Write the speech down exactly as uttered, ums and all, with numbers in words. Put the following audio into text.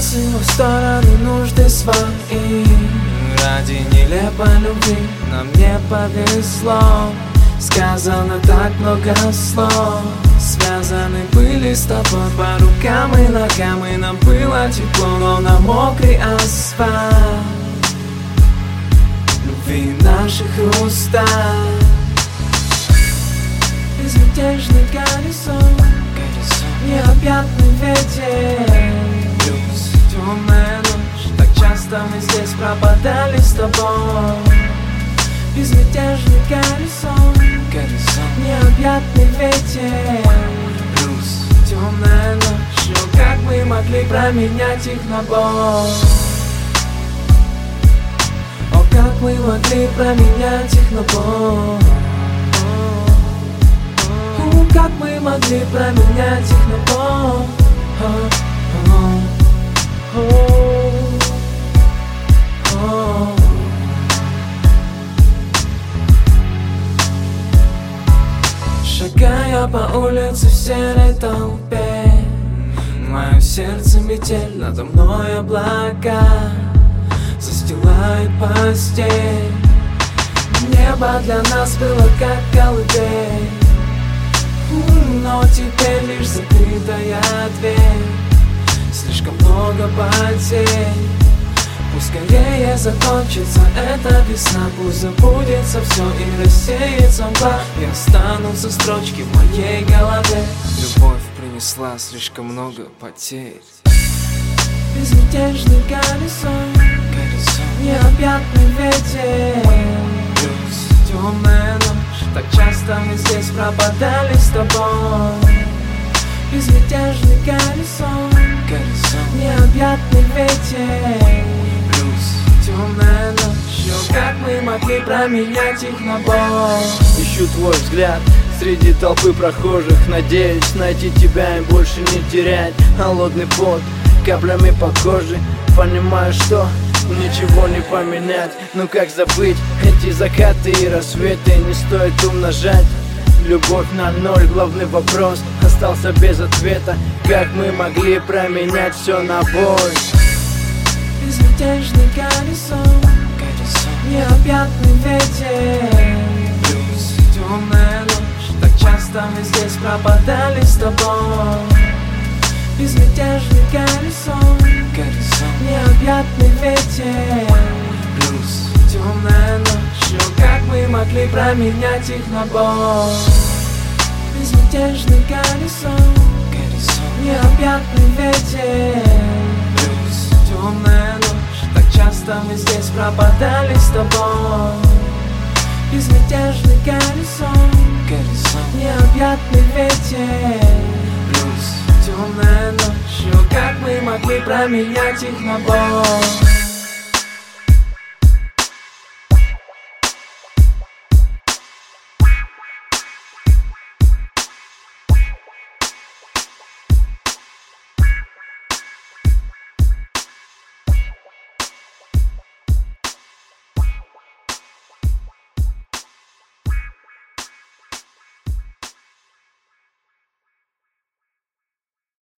бросила в сторону нужды свои. Ради нелепой любви нам не повезло. Сказано так много слов, связаны были с тобой по рукам и ногам, и нам было тепло, но на мокрый асфальт любви наших уста. Безмятежный горизонт, необъятный ветер, плюс темная ночь. Так часто мы здесь пропадали с тобой. Безмятежный горизонт, горизонт, необъятный ветер, плюс темная ночь. О, как мы могли променять их на боль? О, как мы могли променять их на боль? О, как мы могли променять их на боль? О, о, о, о. Шагая по улице в серой толпе, мое сердце метель, надо мной облака застилает постель. Небо для нас было как колыбель, но теперь лишь закрытая дверь. Слишком много потерь. Пусть скорее закончится эта весна, пусть забудется все и рассеется мгла, и останутся строчки в моей голове. Любовь принесла слишком много потерь. Безмятежный горизонт, горизонт, необъятный ветер, плюс темная ночь. Так часто мы здесь пропадали с тобой. Безмятежный горизонт, горизонт, необъятный ветер, плюс темная ночь. О, как мы могли променять их на боль? Ищу твой взгляд среди толпы прохожих, надеюсь найти тебя и больше не терять. Холодный пот каплями по коже, понимаю, что ничего не поменять. Ну как забыть эти закаты и рассветы, не стоит умножать. Любовь на ноль, главный вопрос остался без ответа. Как мы могли променять все на боль? Безмятежный горизонт, горизонт, необъятный ветер, плюс темная ночь. Так часто мы здесь пропадали с тобой. Безмятежный горизонт, горизонт, необъятный ветер, плюс темная ночь. О, как мы могли променять их на боль? Безмятежный горизонт, горизонт, необъятный ветер, плюс темная ночь. Так часто мы здесь пропадали с тобой. Безмятежный горизонт, горизонт, необъятный ветер, плюс темная ночь. О, как мы могли променять их на боль?